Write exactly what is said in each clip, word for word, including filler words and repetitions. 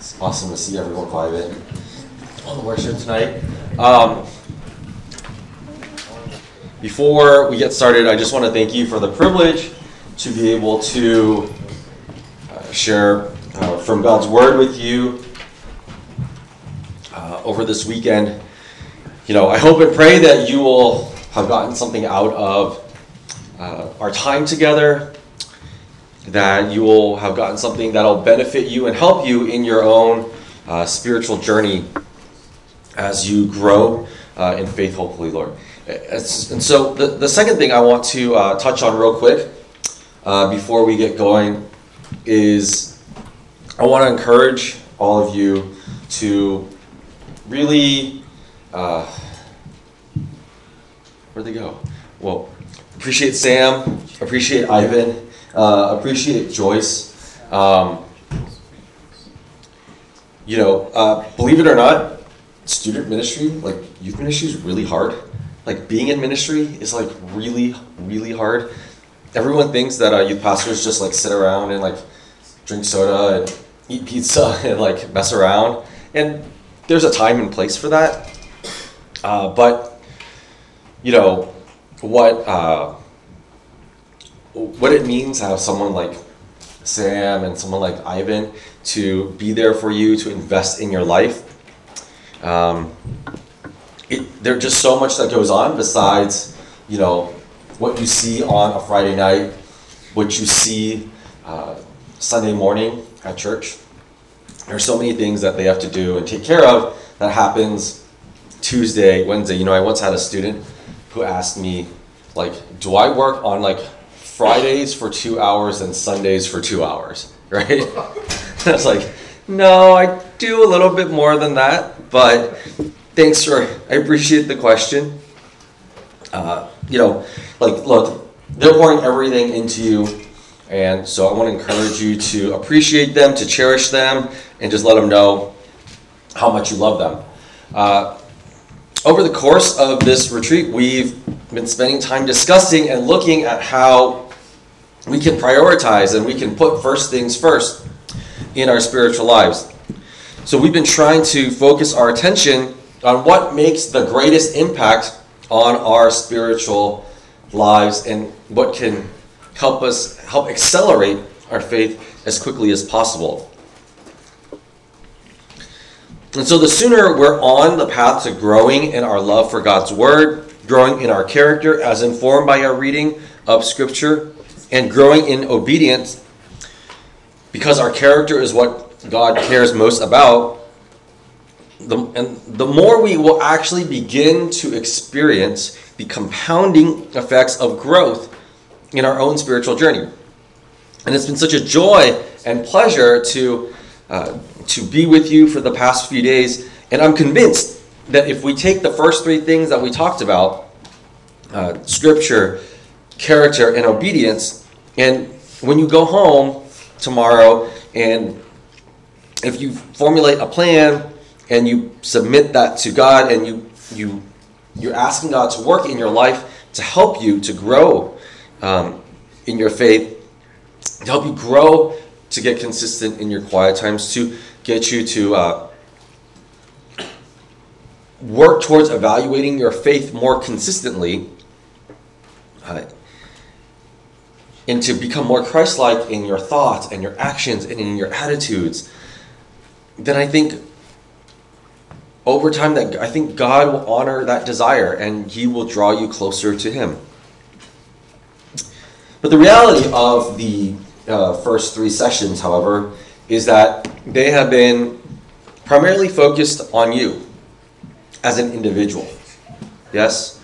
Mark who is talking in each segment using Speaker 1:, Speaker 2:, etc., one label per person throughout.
Speaker 1: It's awesome to see everyone vibe in on the worship tonight. Um, before we get started, I just want to thank you for the privilege to be able to uh, share uh, from God's Word with you uh, over this weekend. You know, I hope and pray that you will have gotten something out of uh, our time together, that you will have gotten something that will benefit you and help you in your own uh, spiritual journey as you grow uh, in faith, hopefully, Lord. It's, and so the, the second thing I want to uh, touch on real quick uh, before we get going is I want to encourage all of you to really, uh, where'd they go? Well, appreciate Sam, appreciate Ivan, uh, appreciate Joyce. Um, you know, uh, believe it or not, student ministry, like youth ministry is really hard. Like being in ministry is like really, really hard. Everyone thinks that uh, youth pastors just like sit around and like drink soda and eat pizza and like mess around. And there's a time and place for that. Uh, but, you know, what uh, what it means to have someone like Sam and someone like Ivan to be there for you, to invest in your life. Um, it, there's just so much that goes on besides, you know, what you see on a Friday night, what you see uh, Sunday morning at church. There's so many things that they have to do and take care of that happens Tuesday, Wednesday. You know, I once had a student who asked me, like, do I work on like Fridays for two hours and Sundays for two hours, right? I was like, no, I do a little bit more than that, but thanks for, I appreciate the question. Uh, you know, like, look, they're pouring everything into you, and so I want to encourage you to appreciate them, to cherish them, and just let them know how much you love them. Uh, over the course of this retreat, we've been spending time discussing and looking at how we can prioritize and we can put first things first in our spiritual lives. So we've been trying to focus our attention on what makes the greatest impact on our spiritual lives and what can help us help accelerate our faith as quickly as possible. And so the sooner we're on the path to growing in our love for God's Word, growing in our character as informed by our reading of Scripture, and growing in obedience, because our character is what God cares most about, the, and the more we will actually begin to experience the compounding effects of growth in our own spiritual journey. And it's been such a joy and pleasure to uh, to be with you for the past few days, and I'm convinced that if we take the first three things that we talked about, uh, Scripture, character, and obedience, and when you go home tomorrow and if you formulate a plan and you submit that to God and you you you're asking God to work in your life to help you to grow um, in your faith, to help you grow, to get consistent in your quiet times, to get you to uh, work towards evaluating your faith more consistently, uh, and to become more Christ-like in your thoughts and your actions and in your attitudes, then I think over time that I think God will honor that desire and He will draw you closer to Him. But the reality of the uh, first three sessions, however, is that they have been primarily focused on you as an individual. Yes?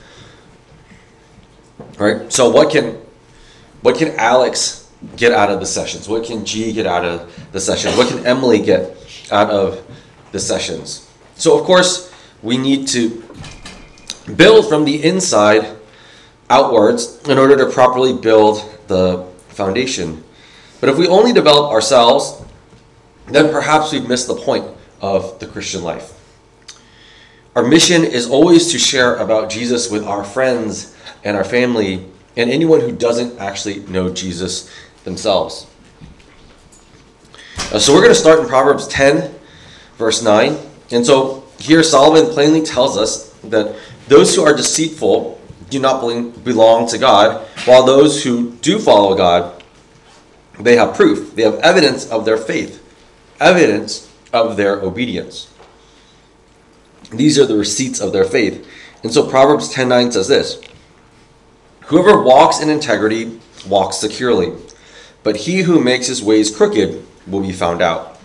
Speaker 1: All right? So what can what can Alex get out of the sessions? What can G get out of the sessions? What can Emily get out of the sessions? So, of course, we need to build from the inside outwards in order to properly build the foundation. But if we only develop ourselves, then perhaps we've missed the point of the Christian life. Our mission is always to share about Jesus with our friends and our family and anyone who doesn't actually know Jesus themselves. Uh, so we're going to start in Proverbs ten, verse nine. And so here Solomon plainly tells us that those who are deceitful do not belong to God, while those who do follow God, they have proof. They have evidence of their faith, evidence of their obedience. These are the receipts of their faith. And so Proverbs ten nine says this: whoever walks in integrity walks securely, but he who makes his ways crooked will be found out.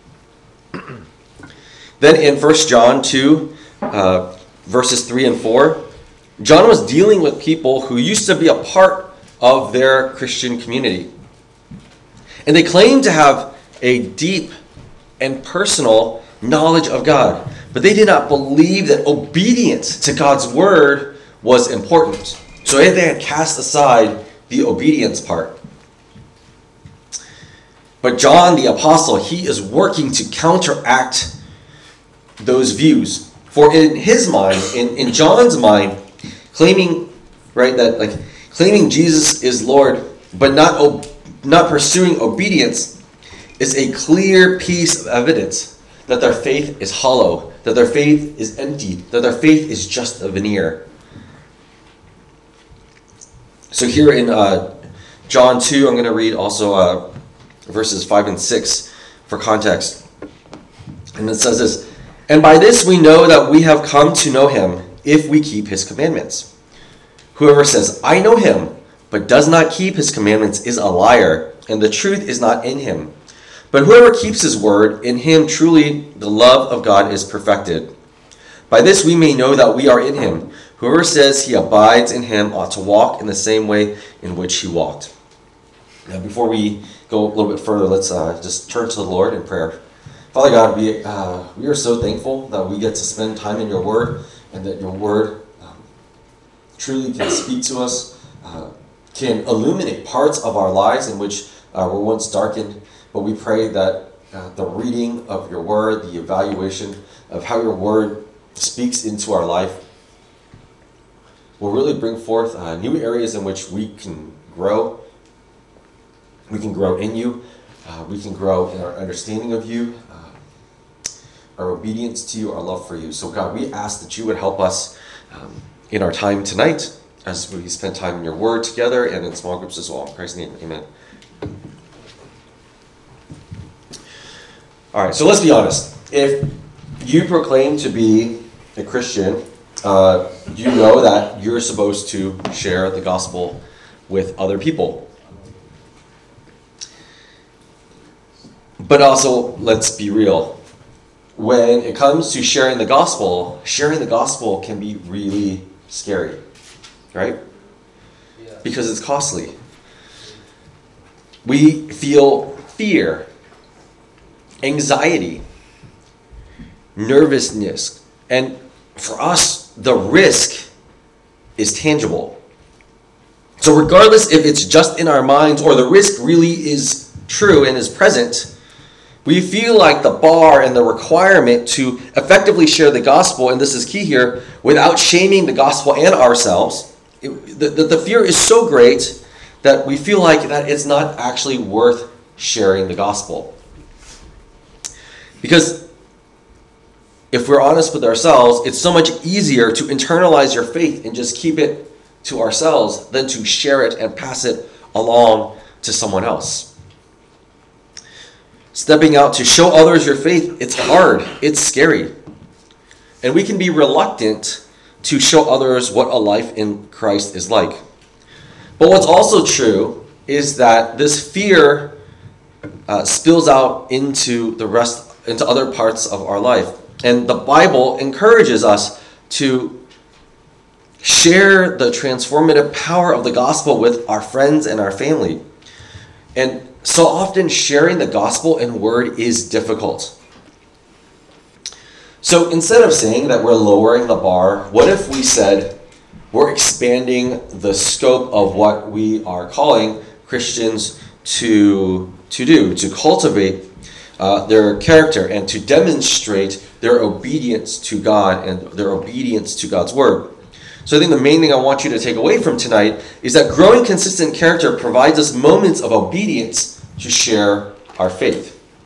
Speaker 1: Then in First John two, uh, verses three and four, John was dealing with people who used to be a part of their Christian community. And they claimed to have a deep and personal knowledge of God, but they did not believe that obedience to God's word was important. So they had cast aside the obedience part. But John the apostle, he is working to counteract those views. For in his mind, in, in John's mind, claiming, right, that like claiming Jesus is Lord, but not ob- not pursuing obedience is a clear piece of evidence that their faith is hollow, that their faith is empty, that their faith is just a veneer. So here in uh, John two, I'm going to read also uh, verses five and six for context. And it says this: and by this we know that we have come to know him, if we keep his commandments. Whoever says, I know him, but does not keep his commandments is a liar, and the truth is not in him. But whoever keeps his word, in him truly the love of God is perfected. By this we may know that we are in him. Whoever says he abides in him ought to walk in the same way in which he walked. Now before we go a little bit further, let's uh, just turn to the Lord in prayer. Father God, we, uh, we are so thankful that we get to spend time in your word, and that your word um, truly can speak to us, uh, can illuminate parts of our lives in which uh, were once darkened. But we pray that uh, the reading of your word, the evaluation of how your word speaks into our life, will really bring forth uh, new areas in which we can grow. We can grow in you. Uh, we can grow in our understanding of you, uh, our obedience to you, our love for you. So God, we ask that you would help us um, in our time tonight as we spend time in your word together and in small groups as well. In Christ's name, amen. All right, so let's be honest. If you proclaim to be a Christian, uh, you know that you're supposed to share the gospel with other people. But also, let's be real. When it comes to sharing the gospel, sharing the gospel can be really scary, right? Yeah. Because it's costly. We feel fear, anxiety, nervousness, and for us, the risk is tangible. So regardless if it's just in our minds or the risk really is true and is present, we feel like the bar and the requirement to effectively share the gospel, and this is key here, without shaming the gospel and ourselves, it, the, the, the fear is so great that we feel like that it's not actually worth sharing the gospel. Because if we're honest with ourselves, it's so much easier to internalize your faith and just keep it to ourselves than to share it and pass it along to someone else. Stepping out to show others your faith, it's hard, it's scary. And we can be reluctant to show others what a life in Christ is like. But what's also true is that this fear uh, spills out into the rest, into other parts of our life. And the Bible encourages us to share the transformative power of the gospel with our friends and our family. And so often sharing the gospel in word is difficult. So instead of saying that we're lowering the bar, what if we said we're expanding the scope of what we are calling Christians to, to do, to cultivate uh, their character and to demonstrate their obedience to God and their obedience to God's word. So I think the main thing I want you to take away from tonight is that growing consistent character provides us moments of obedience to share our faith.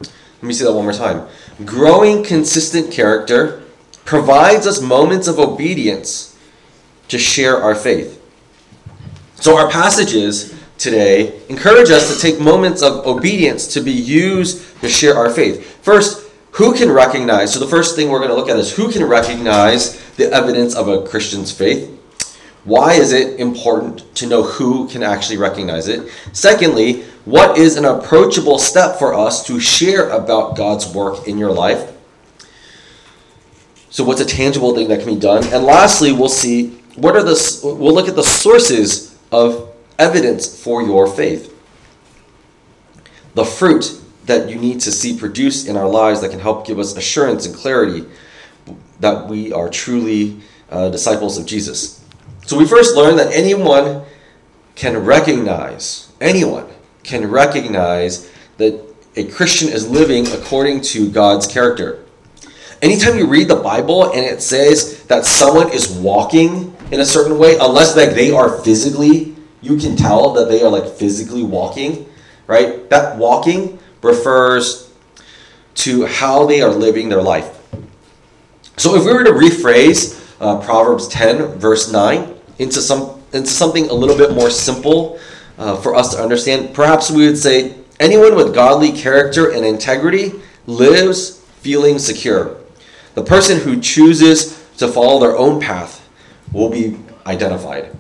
Speaker 1: Let me say that one more time. Growing consistent character provides us moments of obedience to share our faith. So our passages today encourage us to take moments of obedience to be used to share our faith. First, who can recognize? So the first thing we're going to look at is who can recognize the evidence of a Christian's faith? Why is it important to know who can actually recognize it? Secondly, what is an approachable step for us to share about God's work in your life? So what's a tangible thing that can be done? And lastly, we'll see what are the we'll look at the sources of evidence for your faith. The fruit that you need to see produced in our lives that can help give us assurance and clarity that we are truly uh, disciples of Jesus. So we first learn that anyone can recognize, anyone can recognize that a Christian is living according to God's character. Anytime you read the Bible and it says that someone is walking in a certain way, unless like they are physically, you can tell that they are like physically walking, right? That walking refers to how they are living their life. So if we were to rephrase uh, Proverbs ten, verse nine, into some into something a little bit more simple uh, for us to understand, perhaps we would say, anyone with godly character and integrity lives feeling secure. The person who chooses to follow their own path will be identified.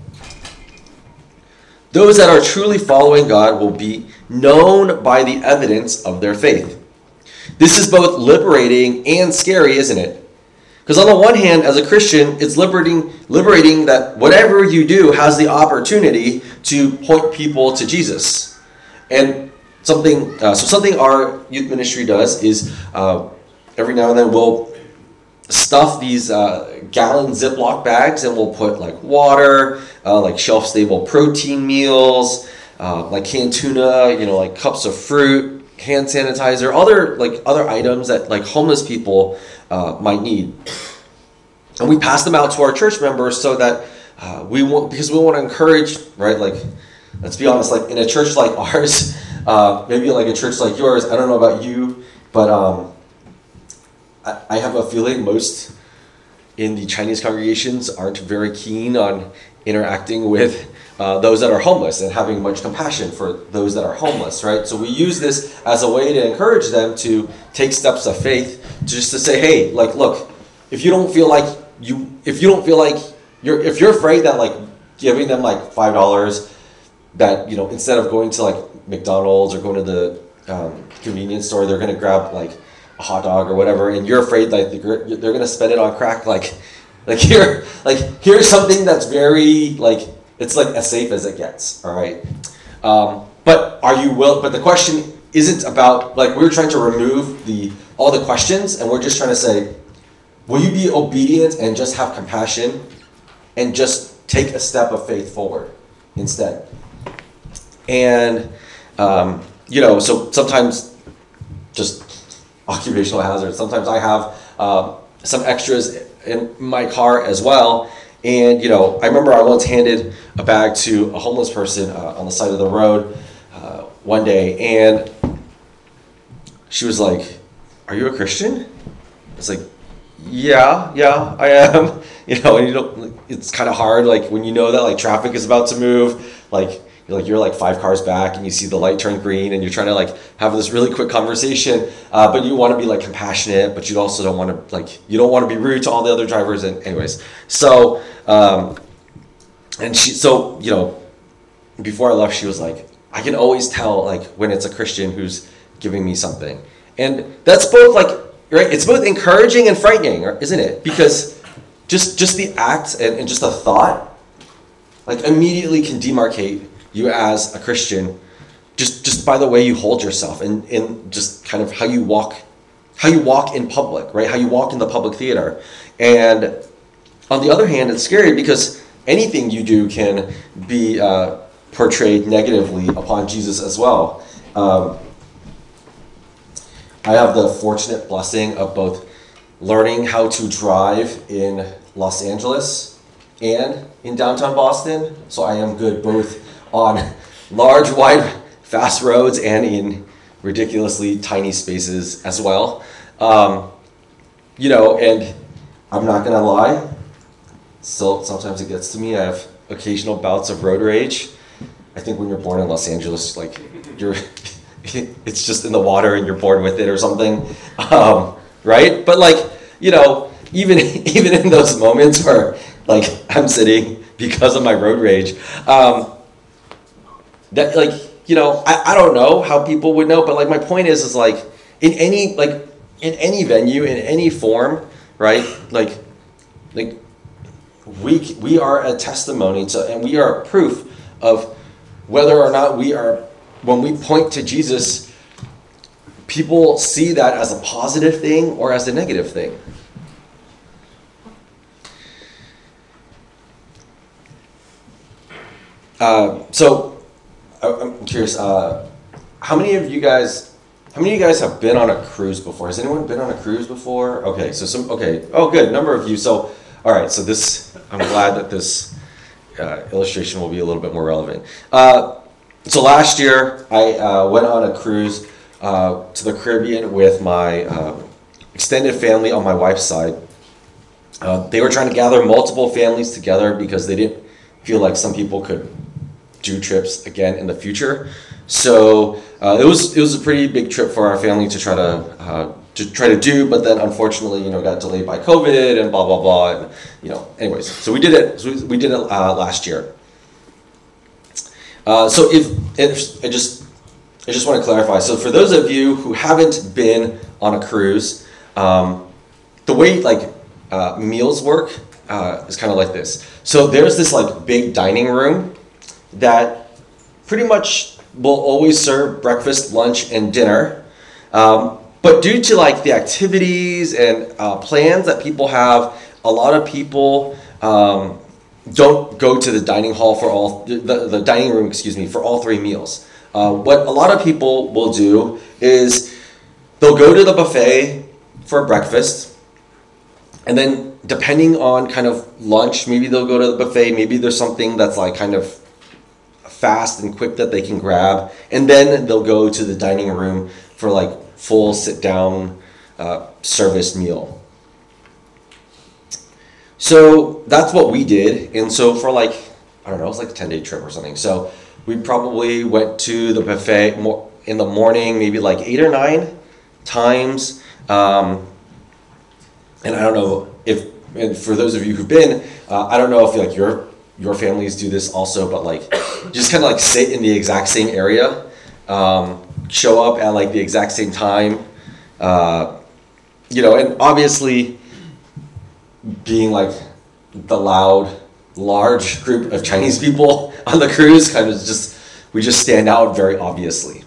Speaker 1: Those that are truly following God will be known by the evidence of their faith. This is both liberating and scary, isn't it? Because on the one hand, as a Christian, it's liberating, liberating that whatever you do has the opportunity to point people to Jesus. And something, uh, so something our youth ministry does is uh, every now and then we'll stuff these uh, gallon Ziploc bags and we'll put like water, uh, like shelf-stable protein meals, uh, like canned tuna, you know, like cups of fruit, hand sanitizer, other like other items that like homeless people uh, might need. And we pass them out to our church members so that uh, we want, because we want to encourage, right? Like, let's be honest, like in a church like ours, uh, maybe like a church like yours, I don't know about you, but um, I, I have a feeling most in the Chinese congregations aren't very keen on interacting with uh, those that are homeless and having much compassion for those that are homeless, right? So we use this as a way to encourage them to take steps of faith, to just to say, hey, like, look, if you don't feel like you, if you don't feel like you're, if you're afraid that like giving them like five dollars, that, you know, instead of going to like McDonald's or going to the um, convenience store, they're going to grab like a hot dog or whatever, and you're afraid like they're, they're going to spend it on crack, like, like here, like here's something that's very like, it's like as safe as it gets, all right? Um, but are you will? But the question isn't about like we're trying to remove the all the questions, and we're just trying to say, will you be obedient and just have compassion, and just take a step of faith forward instead? And um, you know, so sometimes just occupational hazard. Sometimes I have uh, some extras in my car as well. And, you know, I remember I once handed a bag to a homeless person uh, on the side of the road uh, one day, and she was like, "Are you a Christian?" I was like, yeah, yeah, I am. You know, and you don't, it's kind of hard, like, when you know that, like, traffic is about to move, like, you're like, you're like five cars back, and you see the light turn green, and you're trying to, like, have this really quick conversation, uh, but you want to be, like, compassionate, but you also don't want to, like, you don't want to be rude to all the other drivers, and anyways, so, um, and she, so, you know, before I left, she was like, I can always tell, like, when it's a Christian who's giving me something, and that's both, like, right, it's both encouraging and frightening, isn't it? Because just just the act and, and just the thought, like, immediately can demarcate you as a Christian, just just by the way you hold yourself and, and just kind of how you walk, how you walk in public, right? How you walk in the public theater. And on the other hand, it's scary because anything you do can be uh, portrayed negatively upon Jesus as well. Um, I have the fortunate blessing of both learning how to drive in Los Angeles and in downtown Boston. So I am good both on large, wide, fast roads and in ridiculously tiny spaces as well. Um, you know, and I'm not gonna lie, still sometimes it gets to me. I have occasional bouts of road rage. I think when you're born in Los Angeles, like you're, it's just in the water and you're born with it or something, um, right? But like, you know, even even in those moments where like I'm sitting because of my road rage, um, that like, you know, I, I don't know how people would know, but like my point is, is like in any, like in any venue, in any form, right? Like, like we, we are a testimony to, and we are proof of whether or not we are, when we point to Jesus, people see that as a positive thing or as a negative thing. Uh, so, I'm curious, uh, how many of you guys, how many of you guys have been on a cruise before? Has anyone been on a cruise before? Okay, so some, okay, oh good, number of you. So, all right, so this, I'm glad that this uh, illustration will be a little bit more relevant. Uh, so last year, I uh, went on a cruise uh, to the Caribbean with my um, extended family on my wife's side. Uh, they were trying to gather multiple families together because they didn't feel like some people could do trips again in the future. So uh, it was it was a pretty big trip for our family to try to uh, to try to do, but then unfortunately, you know, got delayed by COVID and blah blah blah, and you know, anyways. So we did it. So we, we did it uh, last year. Uh, so if, if I just I just want to clarify. So for those of you who haven't been on a cruise, um, the way like uh, meals work uh, is kind of like this. So there's this like big dining room that pretty much will always serve breakfast, lunch, and dinner. Um, but due to like the activities and uh, plans that people have, a lot of people um, don't go to the dining hall for all the, the dining room, excuse me, for all three meals. Uh, what a lot of people will do is they'll go to the buffet for breakfast, and then depending on kind of lunch, maybe they'll go to the buffet. Maybe there's something that's like kind of fast and quick that they can grab, and then they'll go to the dining room for like full sit down uh, service meal. So that's what we did. And so for like, I don't know, it was like a ten day trip or something. So we probably went to the buffet more in the morning, maybe like eight or nine times. Um, and I don't know if, and for those of you who've been, uh, I don't know if like your your families do this also, but like just kind of like sit in the exact same area, um, show up at like the exact same time, uh, you know, and obviously being like the loud, large group of Chinese people on the cruise kind of just, we just stand out very obviously.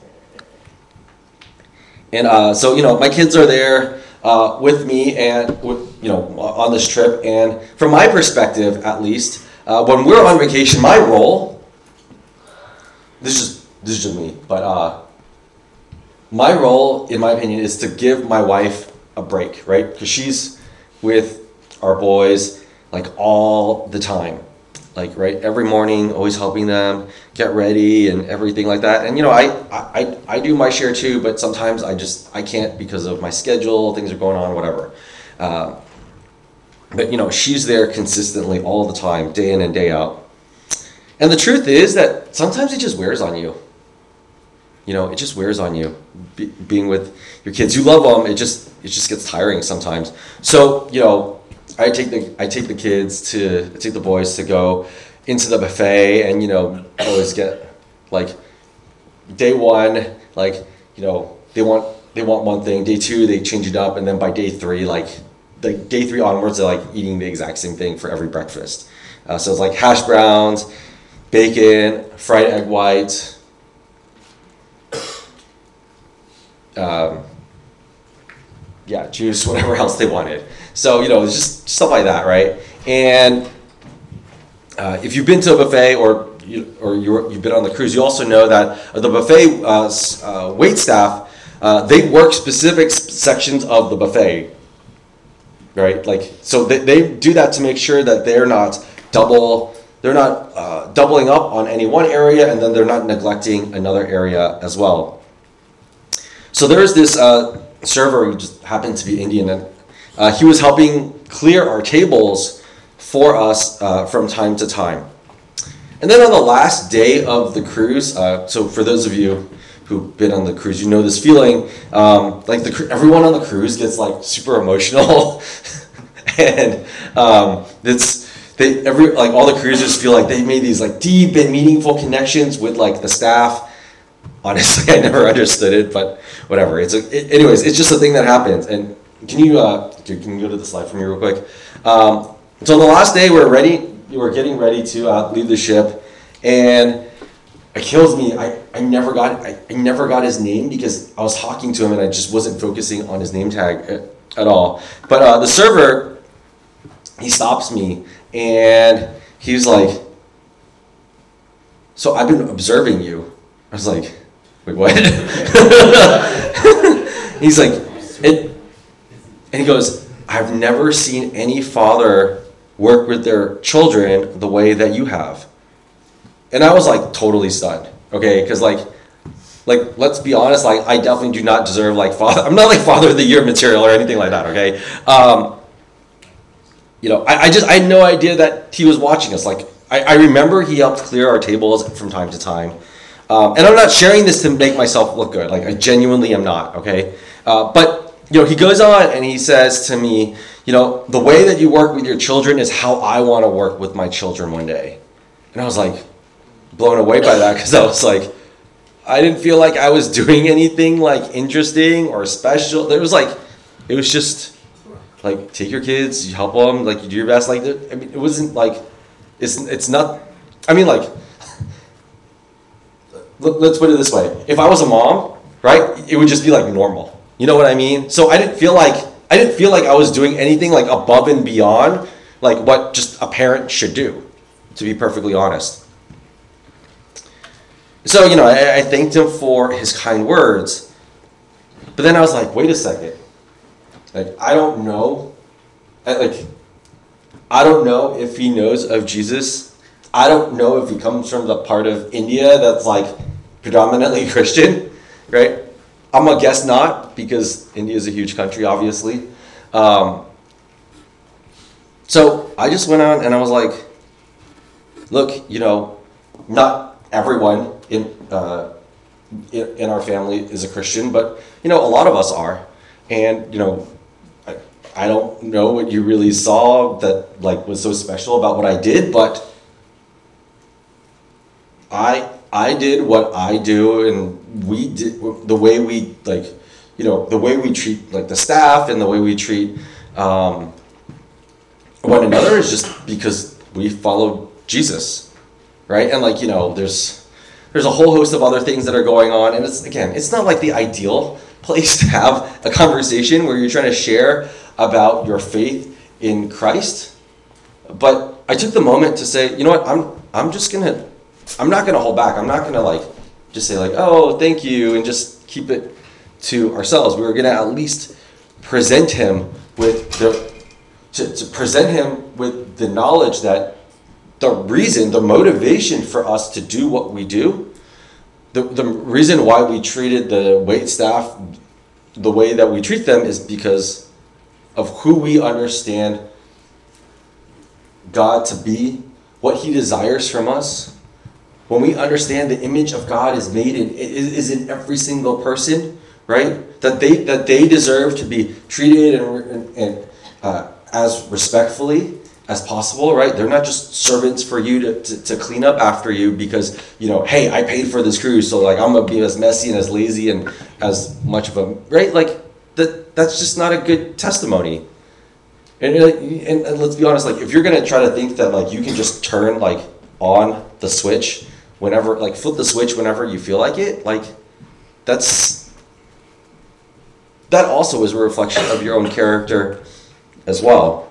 Speaker 1: And uh, so, you know, my kids are there uh, with me and with, you know, on this trip. And from my perspective, at least, Uh, when we're on vacation, my role, this is this is just me, but uh, my role, in my opinion, is to give my wife a break, right? Because she's with our boys like all the time, like right every morning, always helping them get ready and everything like that. And you know, I I I do my share too, but sometimes I just I can't because of my schedule, things are going on, whatever. Uh, But, you know, she's there consistently all the time, day in and day out. And the truth is that sometimes it just wears on you. You know, it just wears on you. Be, being with your kids, you love them. It just it just gets tiring sometimes. So, you know, I take the I take the kids to I take the boys to go into the buffet, and you know, always get like day one, like you know, they want they want one thing. Day two, they change it up, and then by day three, like. Like day three onwards, they're like eating the exact same thing for every breakfast. Uh, so it's like hash browns, bacon, fried egg whites, um, yeah, juice, whatever else they wanted. So, you know, it's just stuff like that, right? And uh, if you've been to a buffet or you, or you're, you've been on the cruise, you also know that the buffet uh, uh, wait staff, uh, they work specific sections of the buffet. Right, like so they, they do that to make sure that they're not double, they're not uh, doubling up on any one area, and then they're not neglecting another area as well. So there's this uh, server who just happened to be Indian, and uh, he was helping clear our tables for us uh, from time to time. And then on the last day of the cruise, uh, so for those of you who've been on the cruise, you know this feeling, um, like the everyone on the cruise gets like super emotional, and um, it's they every like all the cruisers feel like they made these like deep and meaningful connections with like the staff. Honestly, I never understood it, but whatever. It's a, it, anyways, it's just a thing that happens. And can you uh, dude, can you go to the slide for me real quick? Um, so the last day we're ready. We were getting ready to uh, leave the ship, and it kills me. I, I never got I, I never got his name because I was talking to him and I just wasn't focusing on his name tag at, at all. But uh, the server, he stops me and he's like, "So I've been observing you." I was like, "Wait, what?" He's like, it, and he goes, "I've never seen any father work with their children the way that you have." And I was like totally stunned, okay? Because like, like let's be honest, like I definitely do not deserve like father. I'm not like Father of the Year material or anything like that, okay? Um, you know, I, I just I had no idea that he was watching us. Like I, I remember he helped clear our tables from time to time, um, and I'm not sharing this to make myself look good. Like I genuinely am not, okay? Uh, but you know, he goes on and he says to me, you know, the way that you work with your children is how I want to work with my children one day. And I was like blown away by that because I was like, I didn't feel like I was doing anything like interesting or special. There was like, it was just like, take your kids, you help them, like you do your best. Like, I mean, it wasn't like, it's it's not, I mean like, let's put it this way. If I was a mom, right, it would just be like normal. You know what I mean? So I didn't feel like I didn't feel like I was doing anything like above and beyond like what just a parent should do, to be perfectly honest. So, you know, I, I thanked him for his kind words, but then I was like, wait a second. Like, I don't know. I, like, I don't know if he knows of Jesus. I don't know if he comes from the part of India that's like predominantly Christian, right? I'm gonna guess not, because India is a huge country, obviously. Um, so I just went on and I was like, look, you know, not everyone in, uh, in in our family is a Christian, but you know, a lot of us are. And you know, I, I don't know what you really saw that like was so special about what I did, but I I did what I do, and we did the way we like, you know, the way we treat like the staff and the way we treat um, one another is just because we follow Jesus, right? And like, you know, there's there's a whole host of other things that are going on, and it's again, it's not like the ideal place to have a conversation where you're trying to share about your faith in Christ. But I took the moment to say, you know what, I'm I'm just gonna. I'm not going to hold back. I'm not going to like just say like, oh, thank you, and just keep it to ourselves. We were going to at least present him with the, to, to present him with the knowledge that the reason, the motivation for us to do what we do, the, the reason why we treated the wait staff the way that we treat them is because of who we understand God to be, what he desires from us. When we understand the image of God is made in is in every single person, right? That they that they deserve to be treated and, and uh, as respectfully as possible, right? They're not just servants for you to, to, to clean up after you because, you know, hey, I paid for this cruise, so like I'm gonna be as messy and as lazy and as much of a right, like that that's just not a good testimony. And, and and let's be honest, like if you're gonna try to think that like you can just turn like on the switch whenever, like flip the switch whenever you feel like it, like that's, that also is a reflection of your own character as well.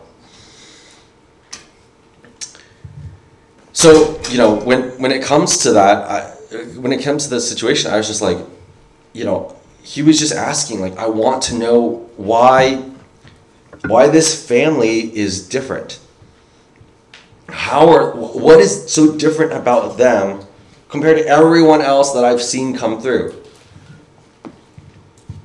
Speaker 1: So, you know, when, when it comes to that, I, when it comes to this situation, I was just like, you know, he was just asking, like, I want to know why, why this family is different. How are, what is so different about them compared to everyone else that I've seen come through?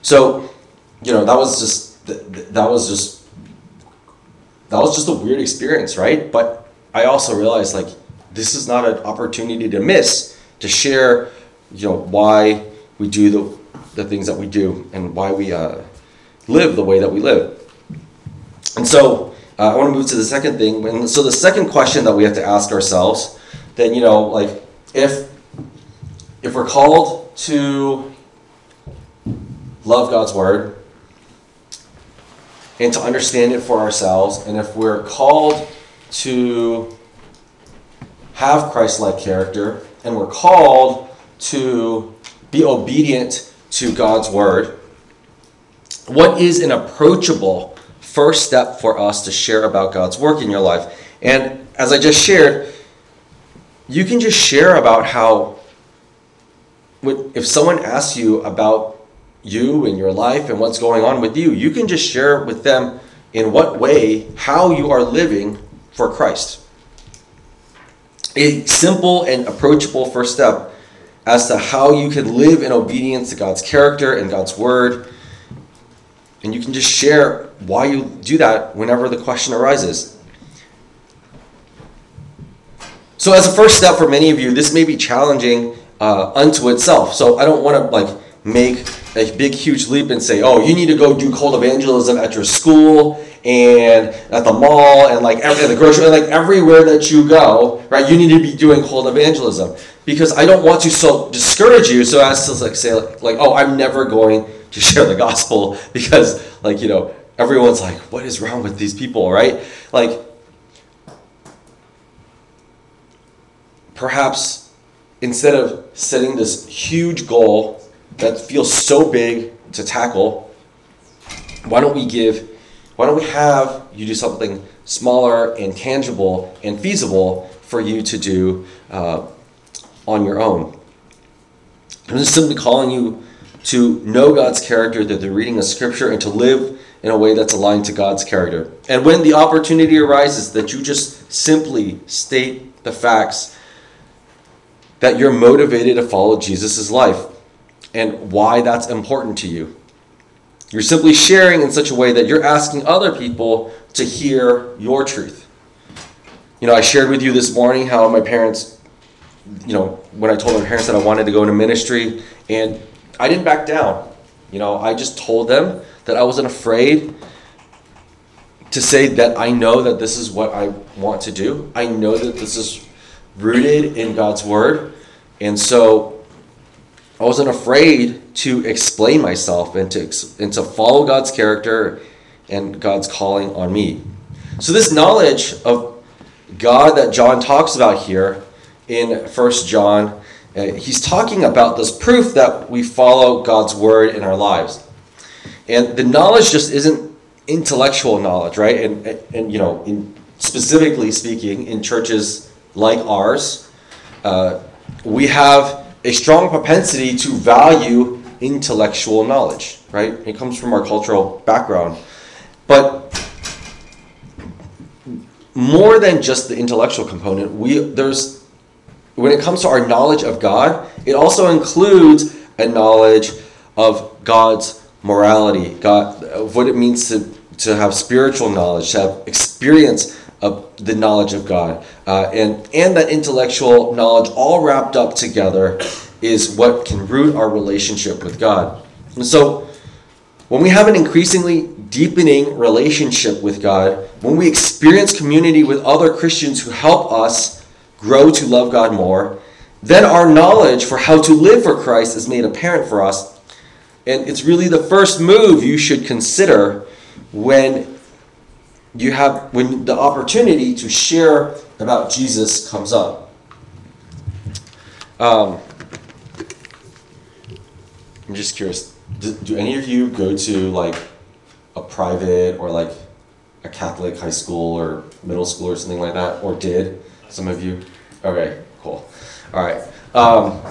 Speaker 1: So, you know, that was just that was just that was just a weird experience, right? But I also realized, like, this is not an opportunity to miss, to share, you know, why we do the the things that we do and why we uh, live the way that we live. And so uh, I want to move to the second thing. And so the second question that we have to ask ourselves, then, you know, like, if if we're called to love God's word and to understand it for ourselves, and if we're called to have Christ-like character, and we're called to be obedient to God's word, what is an approachable first step for us to share about God's work in your life? And as I just shared, you can just share about how, if someone asks you about you and your life and what's going on with you, you can just share with them in what way, how you are living for Christ. A simple and approachable first step as to how you can live in obedience to God's character and God's word. And you can just share why you do that whenever the question arises. So as a first step for many of you, this may be challenging uh, unto itself. So I don't want to like make a big, huge leap and say, oh, you need to go do cold evangelism at your school and at the mall and like every, at the grocery, like everywhere that you go, right? You need to be doing cold evangelism, because I don't want to so discourage you so as to like say like, like oh, I'm never going to share the gospel because, like, you know, everyone's like, what is wrong with these people, right? Like, perhaps instead of setting this huge goal that feels so big to tackle, why don't we give, why don't we have you do something smaller and tangible and feasible for you to do uh, on your own? I'm just simply calling you to know God's character through the reading of Scripture and to live in a way that's aligned to God's character. And when the opportunity arises, that you just simply state the facts that you're motivated to follow Jesus' life and why that's important to you. You're simply sharing in such a way that you're asking other people to hear your truth. You know, I shared with you this morning how my parents, you know, when I told my parents that I wanted to go into ministry, and I didn't back down. You know, I just told them that I wasn't afraid to say that I know that this is what I want to do. I know that this is rooted in God's word. And so I wasn't afraid to explain myself and to and to follow God's character and God's calling on me. So this knowledge of God that John talks about here in First John, uh, he's talking about this proof that we follow God's word in our lives. And the knowledge just isn't intellectual knowledge, right? And, and, and you know, in, specifically speaking, in churches like ours, uh, we have a strong propensity to value intellectual knowledge, right? It comes from our cultural background. But more than just the intellectual component, we there's when it comes to our knowledge of God, it also includes a knowledge of God's morality, God, of what it means to, to have spiritual knowledge, to have experience of the knowledge of God. Uh, and, and that intellectual knowledge all wrapped up together is what can root our relationship with God. And so when we have an increasingly deepening relationship with God, when we experience community with other Christians who help us grow to love God more, then our knowledge for how to live for Christ is made apparent for us. And it's really the first move you should consider when you have when the opportunity to share about Jesus comes up. Um, I'm just curious. Do, do any of you go to like a private or like a Catholic high school or middle school or something like that? Or did some of you? Okay, cool. All right. Um,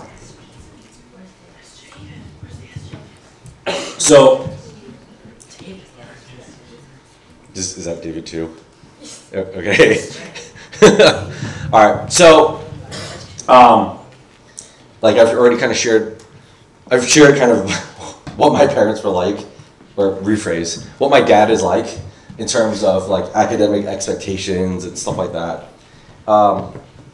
Speaker 1: so, is, is that David too? Okay. All right. So, um, like I've already kind of shared, I've shared kind of what my parents were like, or rephrase, what my dad is like in terms of like academic expectations and stuff like that. Um,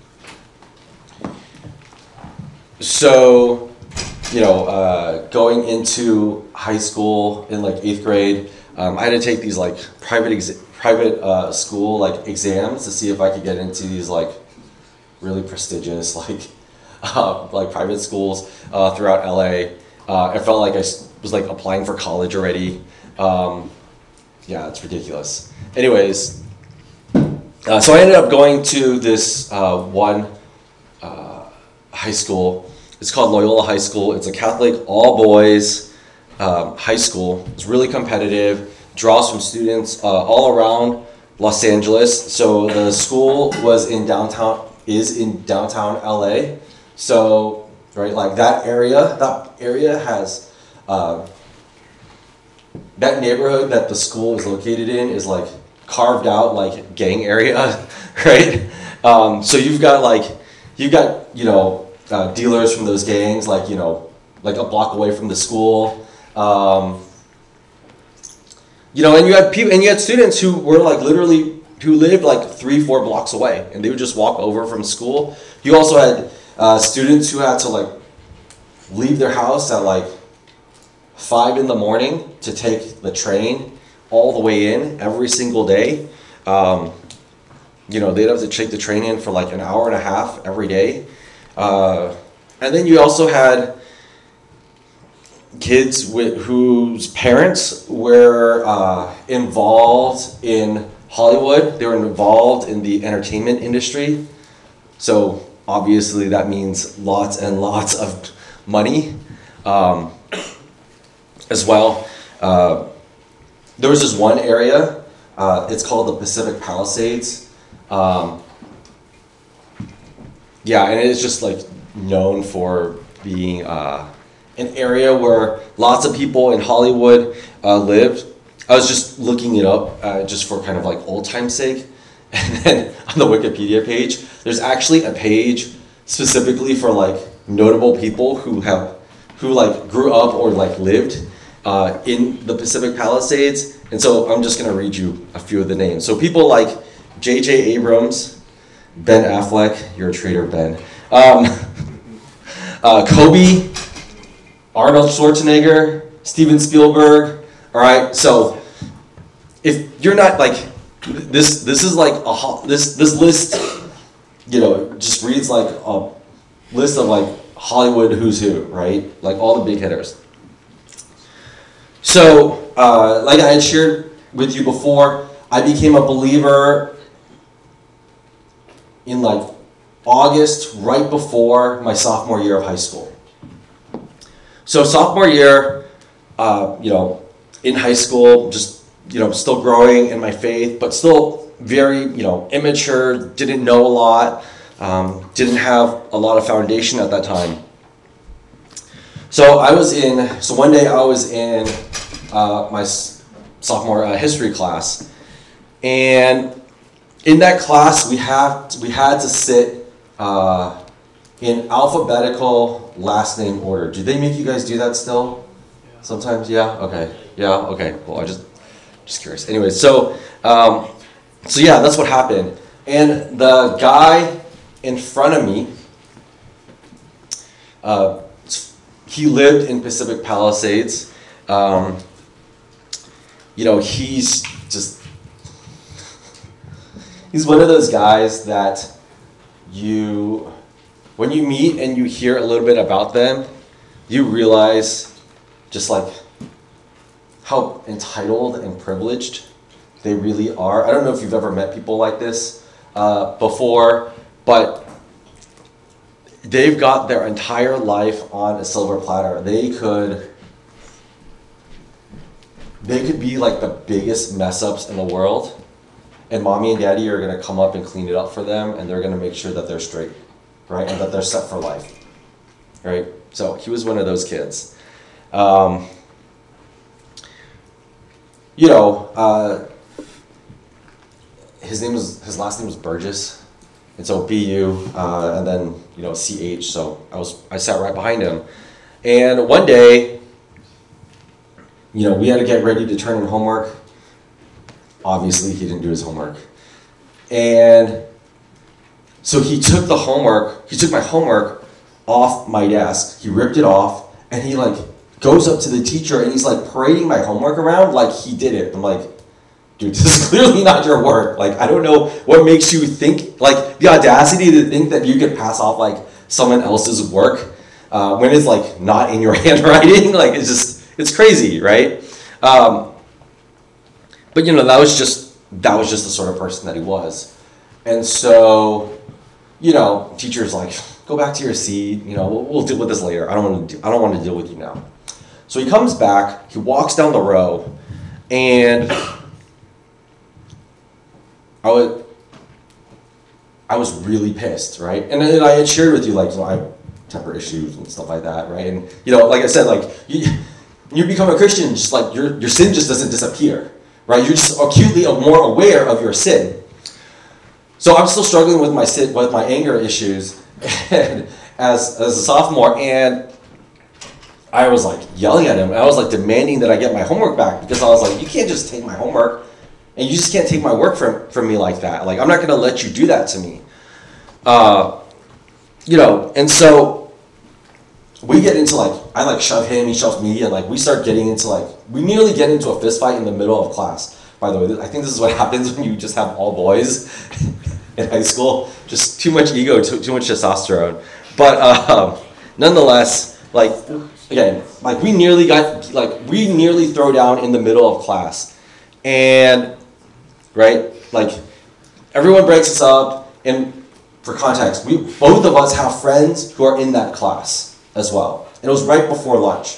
Speaker 1: so, you know, uh, going into high school in like eighth grade, um, I had to take these like private ex- private uh, school like exams to see if I could get into these like really prestigious like uh, like private schools uh, throughout L A. Uh, I felt like I was like applying for college already. Um, yeah, it's ridiculous. Anyways, uh, so I ended up going to this uh, one uh, high school. It's called Loyola High School. It's a Catholic all boys um, high school. It's really competitive. Draws from students uh, all around Los Angeles. So the school was in downtown, is in downtown L A. So, right, like that area, that area has, uh, that neighborhood that the school is located in is like carved out like gang area, right? Um, so you've got like, you've got, you know, uh, dealers from those gangs, like, you know, like a block away from the school. Um, You know, and you had people, and you had students who were like literally who lived like three, four blocks away, and they would just walk over from school. You also had uh, students who had to like leave their house at like five in the morning to take the train all the way in every single day. Um, you know, they'd have to take the train in for like an hour and a half every day, uh, and then you also had kids with whose parents were uh, involved in Hollywood. They were involved in the entertainment industry. So obviously that means lots and lots of money um, as well. Uh, there was this one area, uh, it's called the Pacific Palisades. Um, yeah, and it's just like known for being uh, an area where lots of people in Hollywood uh, lived. I was just looking it up uh, just for kind of like old time's sake. And then on the Wikipedia page, there's actually a page specifically for like notable people who have, who like grew up or like lived uh, in the Pacific Palisades. And so I'm just gonna read you a few of the names. So people like J J Abrams, Ben Affleck, you're a traitor, Ben. Um, uh, Kobe, Arnold Schwarzenegger, Steven Spielberg. All right, so if you're not like this, this is like a this this list, you know, just reads like a list of like Hollywood who's who, right? Like all the big hitters. So, uh, like I had shared with you before, I became a believer in like August, right before my sophomore year of high school. So sophomore year, uh, you know, in high school, just, you know, still growing in my faith, but still very, you know, immature, didn't know a lot, um, didn't have a lot of foundation at that time. So I was in, so one day I was in uh, my sophomore uh, history class, and in that class we have we had to sit uh, in alphabetical last name order. Do they make you guys do that still? Yeah. Sometimes, yeah? Okay. Yeah, okay. Well, I just just curious. Anyway, so um, so yeah, that's what happened. And the guy in front of me, uh, he lived in Pacific Palisades. Um, you know, he's just he's one of those guys that you, when you meet and you hear a little bit about them, you realize just like how entitled and privileged they really are. I don't know if you've ever met people like this uh, before, but they've got their entire life on a silver platter. They could, they could be like the biggest mess ups in the world, and mommy and daddy are gonna come up and clean it up for them, and they're gonna make sure that they're straight, right, and that they're set for life, right? So he was one of those kids. Um, you know, uh, his name was his last name was Burgess, and so B U, uh, and then you know C H. So I was I sat right behind him, and one day you know, we had to get ready to turn in homework. Obviously, he didn't do his homework. And so he took the homework, he took my homework off my desk. He ripped it off, and he like goes up to the teacher, and he's like parading my homework around like he did it. I'm like, dude, this is clearly not your work. Like, I don't know what makes you think, like, the audacity to think that you could pass off like someone else's work uh, when it's like not in your handwriting. Like, it's just, it's crazy, right? Um, but you know, that was just, that was just the sort of person that he was. And so, you know, teacher's like, go back to your seat, you know, we'll, we'll deal with this later. I don't want to, do, I don't want to deal with you now. So he comes back, he walks down the row, and I was, I was really pissed, right? And then I had shared with you, like, you know, I have temper issues and stuff like that, right? And, you know, like I said, like, you, you become a Christian, just like, your, your sin just doesn't disappear, right? You're just acutely more aware of your sin. So I'm still struggling with my sin, with my anger issues as, as a sophomore, and I was, like, yelling at him. I was, like, demanding that I get my homework back, because I was like, you can't just take my homework. And you just can't take my work from, from me like that. Like, I'm not going to let you do that to me. Uh, you know, and so we get into, like, I, like, shove him, he shoves me, and, like, we start getting into, like, we nearly get into a fist fight in the middle of class. By the way, I think this is what happens when you just have all boys in high school. Just too much ego, too, too much testosterone. But uh, nonetheless, like, again, like, we nearly got, like, we nearly throw down in the middle of class. And right? Like, everyone breaks us up, and for context, we both of us have friends who are in that class as well. And it was right before lunch.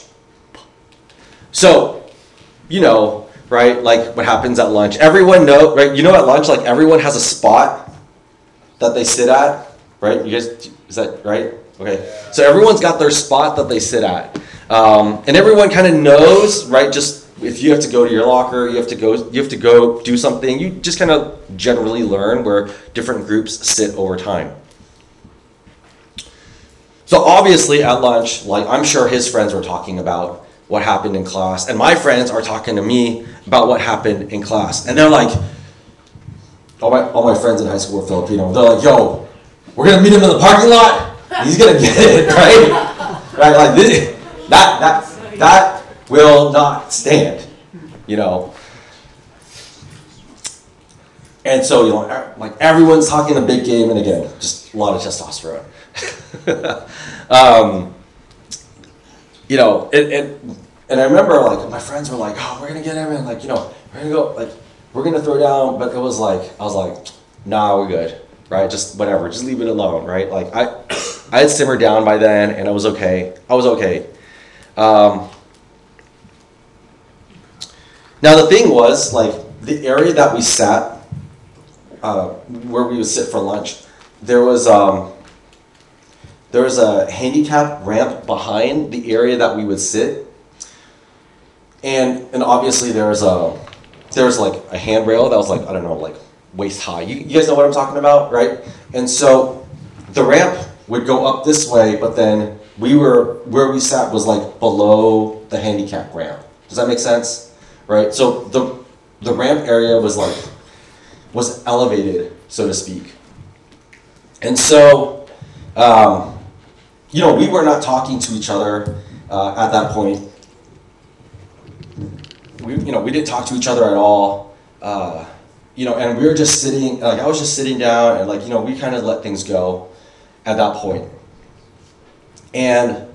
Speaker 1: So, you know, right, like what happens at lunch. Everyone know, right, you know at lunch, like everyone has a spot that they sit at, right? You guys, is that right? Okay. So everyone's got their spot that they sit at. Um, and everyone kind of knows, right, just if you have to go to your locker, you have to go you have to go do something, you just kind of generally learn where different groups sit over time. So obviously at lunch, like I'm sure his friends were talking about what happened in class, and my friends are talking to me about what happened in class. And they're like, all my all my friends in high school were Filipino. They're like, yo, we're gonna meet him in the parking lot. He's gonna get it, right? Right, like this that that that will not stand, you know. And so, you know, like everyone's talking a big game, and again, just a lot of testosterone. um, you know, it, it, and I remember like my friends were like, "Oh, we're gonna get him," and like, you know, we're gonna go, like, we're gonna throw down. But it was like, I was like, "Nah, we're good, right? Just whatever, just leave it alone, right?" Like I, I had simmered down by then, and I was okay. I was okay. Um, Now the thing was, like, the area that we sat, uh, where we would sit for lunch, there was um, there was a handicap ramp behind the area that we would sit, and and obviously there was a there was like a handrail that was like, I don't know, like waist high. You, you guys know what I'm talking about, right? And so the ramp would go up this way, but then we were where we sat was like below the handicap ramp. Does that make sense? Right, so the the ramp area was like was elevated, so to speak, and so um, you know, we were not talking to each other uh, at that point. We you know we didn't talk to each other at all, uh, you know, and we were just sitting. Like I was just sitting down, and like you know we kind of let things go at that point, and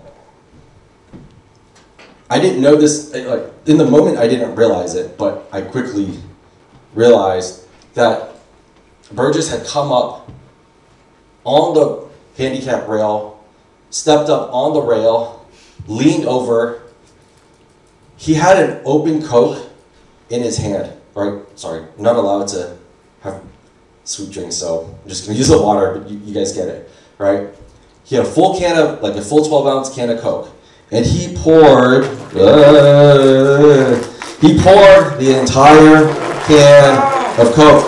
Speaker 1: I didn't know this, like, in the moment I didn't realize it, but I quickly realized that Burgess had come up on the handicap rail, stepped up on the rail, leaned over. He had an open Coke in his hand, right? Sorry, I'm not allowed to have sweet drinks, so I'm just going to use the water, but you, you guys get it, right? He had a full can of, like a full twelve ounce can of Coke. And he poured, uh, he poured the entire can of Coke.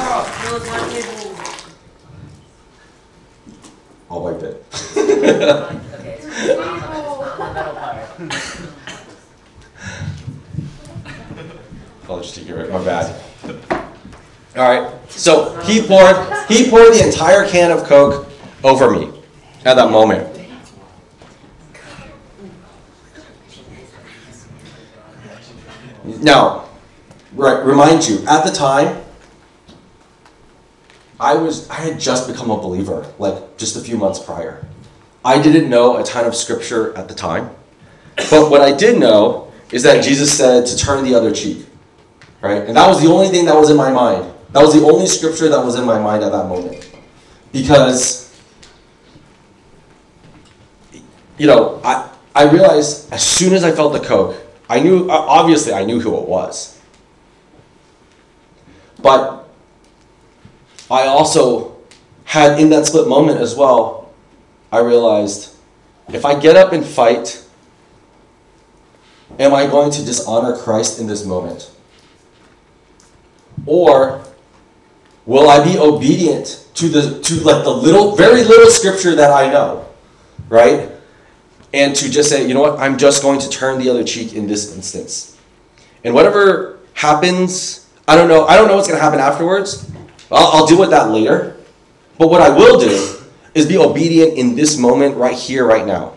Speaker 1: I'll wipe it. cheek here. My bad. All right. So he poured he poured the entire can of Coke over me at that moment. Now, right, remind you, at the time, I was I had just become a believer, like just a few months prior. I didn't know a ton of scripture at the time, but what I did know is that Jesus said to turn the other cheek, right? And that was the only thing that was in my mind. That was the only scripture that was in my mind at that moment, because you know I I realized as soon as I felt the Coke, I knew obviously I knew who it was. But I also had, in that split moment as well, I realized, if I get up and fight, am I going to dishonor Christ in this moment? Or will I be obedient to the to like the little, very little scripture that I know, right? And to just say, you know what, I'm just going to turn the other cheek in this instance. And whatever happens, I don't know. I don't know what's going to happen afterwards. I'll, I'll deal with that later. But what I will do is be obedient in this moment, right here, right now.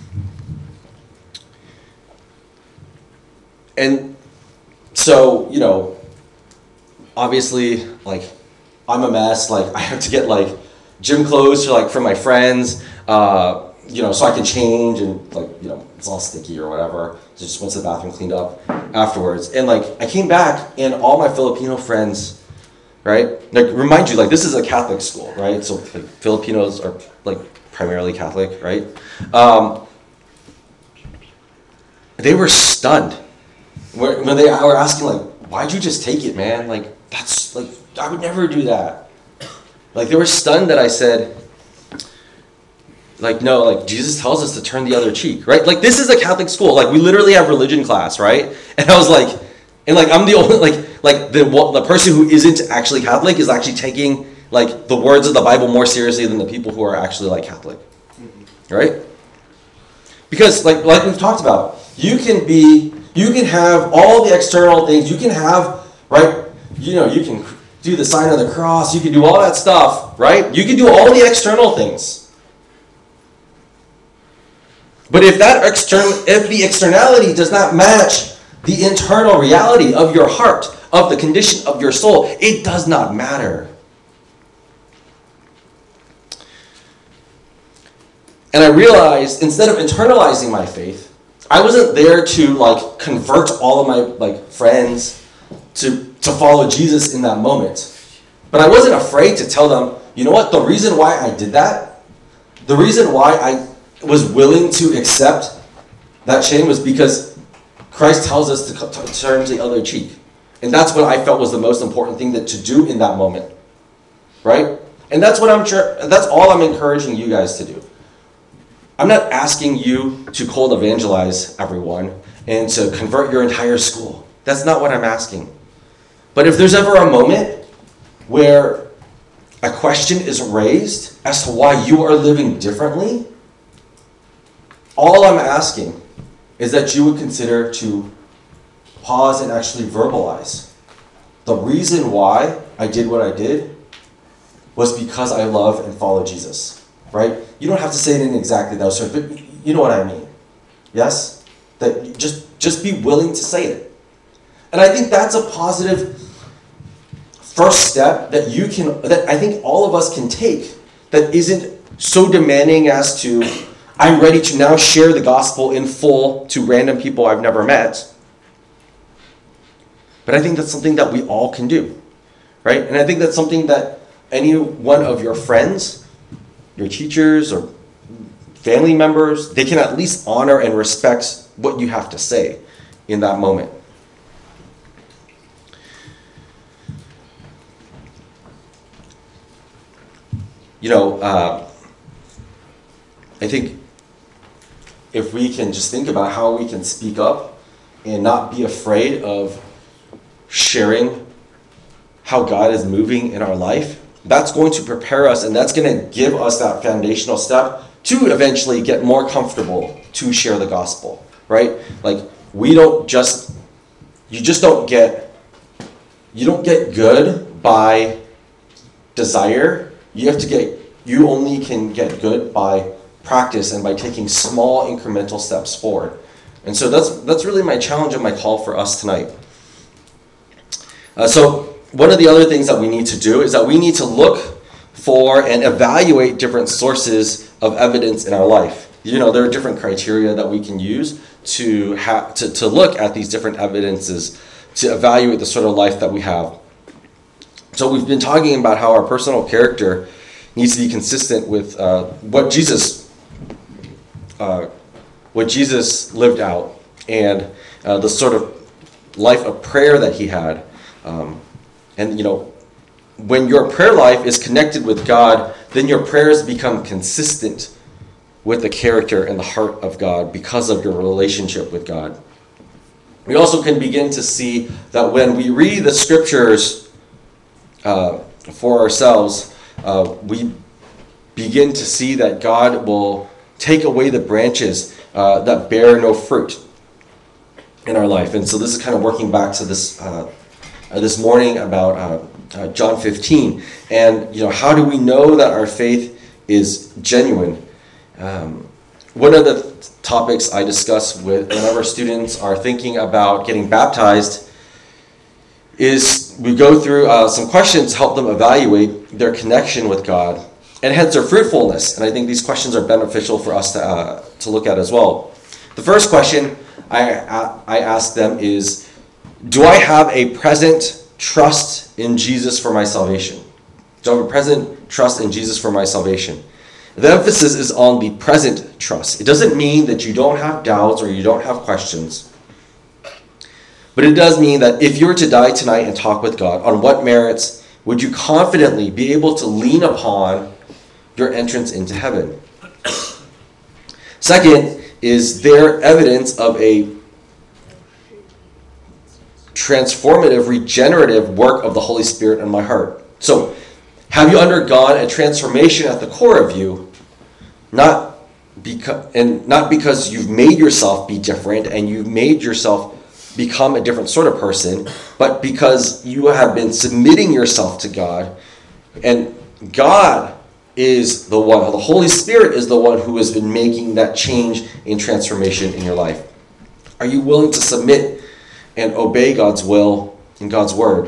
Speaker 1: And so, you know, obviously, like, I'm a mess. Like, I have to get, like, gym clothes for, like, for my friends, uh, you know, so I can change and, like, you know, it's all sticky or whatever. So just went to the bathroom, cleaned up afterwards. And, like, I came back and all my Filipino friends, right? Like, remind you, like, this is a Catholic school, right? So, like, Filipinos are, like, primarily Catholic, right? Um, they were stunned when they were asking, like, why'd you just take it, man? Like, that's, like, I would never do that. Like, they were stunned that I said, like, no, like, Jesus tells us to turn the other cheek, right? Like, this is a Catholic school. Like, we literally have religion class, right? And I was like, and, like, I'm the only, like, like the the person who isn't actually Catholic is actually taking, like, the words of the Bible more seriously than the people who are actually, like, Catholic, right? Because, like, like we've talked about, you can be, you can have all the external things. You can have, right, you know, you can do the sign of the cross. You can do all that stuff, right? You can do all the external things. But if that external, if the externality does not match the internal reality of your heart, of the condition of your soul, it does not matter. And I realized, instead of internalizing my faith, I wasn't there to, like, convert all of my, like, friends to, to follow Jesus in that moment. But I wasn't afraid to tell them, you know what, the reason why I did that, the reason why I was willing to accept that shame was because Christ tells us to, to turn the other cheek. And that's what I felt was the most important thing that to do in that moment. Right? And that's what I'm sure, that's all I'm encouraging you guys to do. I'm not asking you to cold evangelize everyone and to convert your entire school. That's not what I'm asking. But if there's ever a moment where a question is raised as to why you are living differently, all I'm asking is that you would consider to pause and actually verbalize. The reason why I did what I did was because I love and follow Jesus, right? You don't have to say it in exactly those terms, but you know what I mean. Yes? That just, just be willing to say it. And I think that's a positive first step that you can, that I think all of us can take, that isn't so demanding as to, I'm ready to now share the gospel in full to random people I've never met. But I think that's something that we all can do, right? And I think that's something that any one of your friends, your teachers, or family members, they can at least honor and respect what you have to say in that moment. You know, uh, I think if we can just think about how we can speak up and not be afraid of sharing how God is moving in our life, that's going to prepare us, and that's going to give us that foundational step to eventually get more comfortable to share the gospel, right? Like, we don't just, you just don't get you don't get good by desire. You have to get, you only can get good by practice and by taking small incremental steps forward. And so that's that's really my challenge and my call for us tonight. Uh, so one of the other things that we need to do is that we need to look for and evaluate different sources of evidence in our life. You know, there are different criteria that we can use to ha- to, to look at these different evidences, to evaluate the sort of life that we have. So we've been talking about how our personal character needs to be consistent with uh, what Jesus uh, what Jesus lived out, and uh, the sort of life of prayer that he had. Um, and, you know, when your prayer life is connected with God, then your prayers become consistent with the character and the heart of God because of your relationship with God. We also can begin to see that when we read the scriptures uh, for ourselves, uh, we begin to see that God will take away the branches uh, that bear no fruit in our life. And so this is kind of working back to this uh, uh, this morning about uh, uh, John fifteen. And, you know, how do we know that our faith is genuine? Um, one of the th- topics I discuss with whenever students are thinking about getting baptized is we go through uh, some questions to help them evaluate their connection with God and hence their fruitfulness. And I think these questions are beneficial for us to uh, to look at as well. The first question I I ask them is, do I have a present trust in Jesus for my salvation? Do I have a present trust in Jesus for my salvation? The emphasis is on the present trust. It doesn't mean that you don't have doubts or you don't have questions. But it does mean that if you were to die tonight and talk with God, on what merits would you confidently be able to lean upon your entrance into heaven? Second, is there evidence of a transformative, regenerative work of the Holy Spirit in my heart? So, have you undergone a transformation at the core of you, not because and not because you've made yourself be different and you've made yourself become a different sort of person, but because you have been submitting yourself to God, and God is the one, the Holy Spirit is the one who has been making that change and transformation in your life. Are you willing to submit and obey God's will and God's word?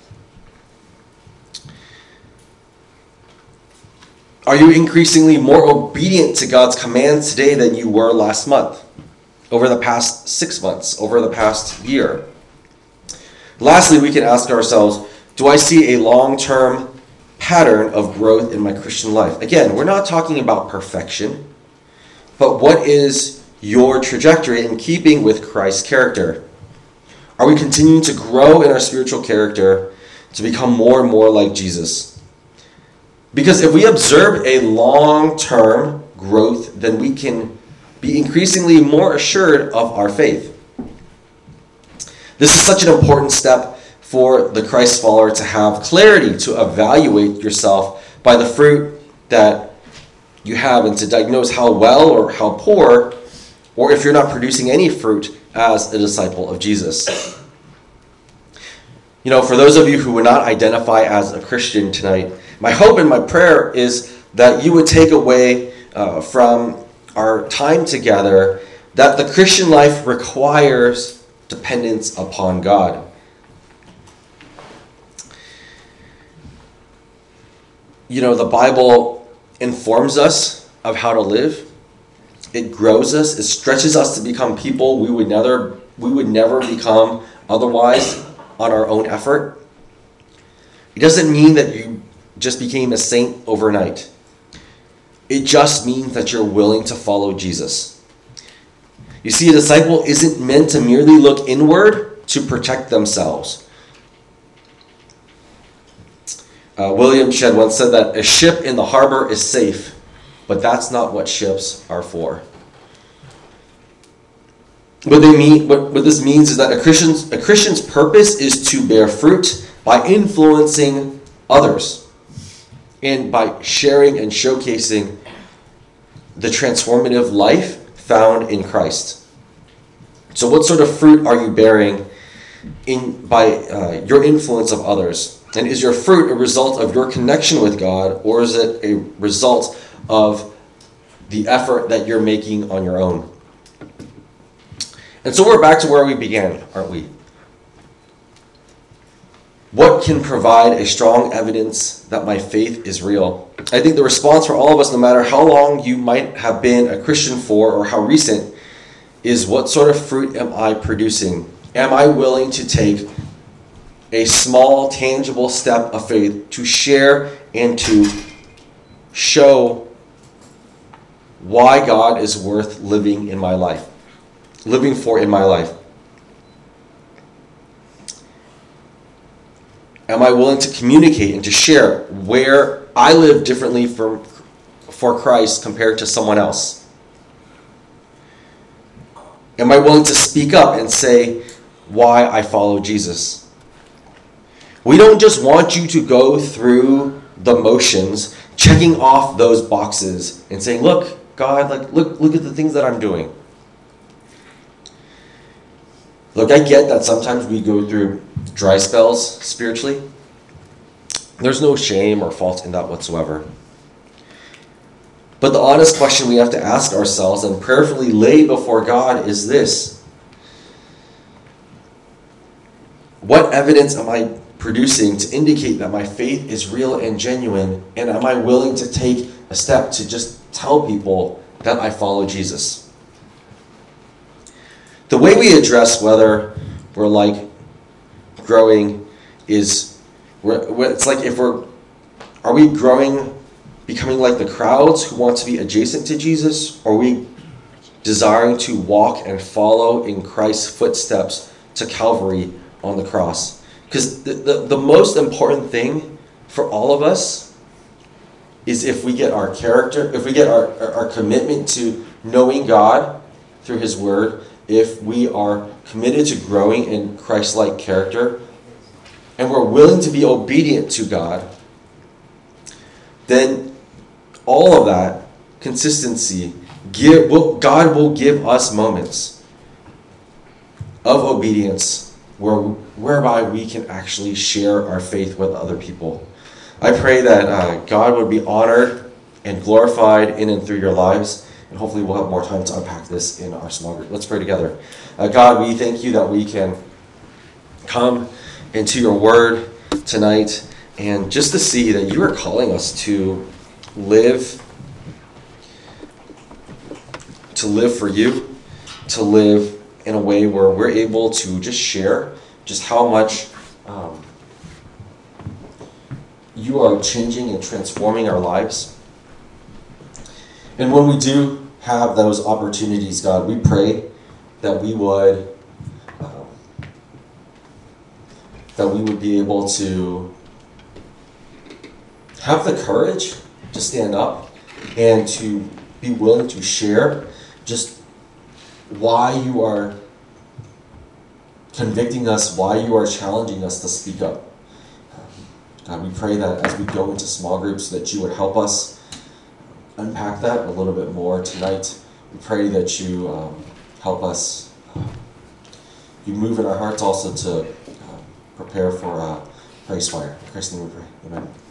Speaker 1: Are you increasingly more obedient to God's commands today than you were last month, over the past six months, over the past year? Lastly, we can ask ourselves, do I see a long-term pattern of growth in my Christian life? Again, we're not talking about perfection, but what is your trajectory in keeping with Christ's character? Are we continuing to grow in our spiritual character to become more and more like Jesus? Because if we observe a long-term growth, then we can be increasingly more assured of our faith. This is such an important step for the Christ follower to have clarity to evaluate yourself by the fruit that you have and to diagnose how well or how poor, or if you're not producing any fruit as a disciple of Jesus. You know, for those of you who would not identify as a Christian tonight, my hope and my prayer is that you would take away uh, from our time together that the Christian life requires dependence upon God. You know, the Bible informs us of how to live. It grows us. It stretches us to become people we would never we would never become otherwise on our own effort. It doesn't mean that you just became a saint overnight. It just means that you're willing to follow Jesus. You see, a disciple isn't meant to merely look inward to protect themselves. Uh, William Shedd once said that a ship in the harbor is safe, but that's not what ships are for. What they mean, what, what this means is that a Christian's a Christian's purpose is to bear fruit by influencing others and by sharing and showcasing the transformative life found in Christ. So what sort of fruit are you bearing in by uh, your influence of others? And is your fruit a result of your connection with God, or is it a result of the effort that you're making on your own? And so we're back to where we began, aren't we? What can provide a strong evidence that my faith is real? I think the response for all of us, no matter how long you might have been a Christian for or how recent, is what sort of fruit am I producing? Am I willing to take a small, tangible step of faith to share and to show why God is worth living in my life, living for in my life? Am I willing to communicate and to share where I live differently from, for Christ compared to someone else? Am I willing to speak up and say why I follow Jesus? We don't just want you to go through the motions, checking off those boxes and saying, look, God, like look, look at the things that I'm doing. Look, I get that sometimes we go through dry spells spiritually. There's no shame or fault in that whatsoever. But the honest question we have to ask ourselves and prayerfully lay before God is this: what evidence am I producing to indicate that my faith is real and genuine, and am I willing to take a step to just tell people that I follow Jesus? The way we address whether we're like growing is, we're, it's like if we're, are we growing, becoming like the crowds who want to be adjacent to Jesus, or are we desiring to walk and follow in Christ's footsteps to Calvary on the cross? Because the, the, the most important thing for all of us is if we get our character, if we get our, our, our commitment to knowing God through His Word, if we are committed to growing in Christ-like character, and we're willing to be obedient to God, then all of that consistency, give, will, God will give us moments of obedience where, whereby we can actually share our faith with other people. I pray that uh, God would be honored and glorified in and through your lives. And hopefully we'll have more time to unpack this in our small group. Let's pray together. Uh, God, we thank you that we can come into your word tonight and just to see that you are calling us to live, to live for you, to live in a way where we're able to just share just how much um, you are changing and transforming our lives. And when we do have those opportunities, God, we pray that we would um, that we would be able to have the courage to stand up and to be willing to share just why you are convicting us, why you are challenging us to speak up. God, we pray that as we go into small groups that you would help us unpack that a little bit more tonight. We pray that you um, help us, uh, you move in our hearts also to uh, prepare for uh, Praise Fire. In Christ's name we pray. Amen.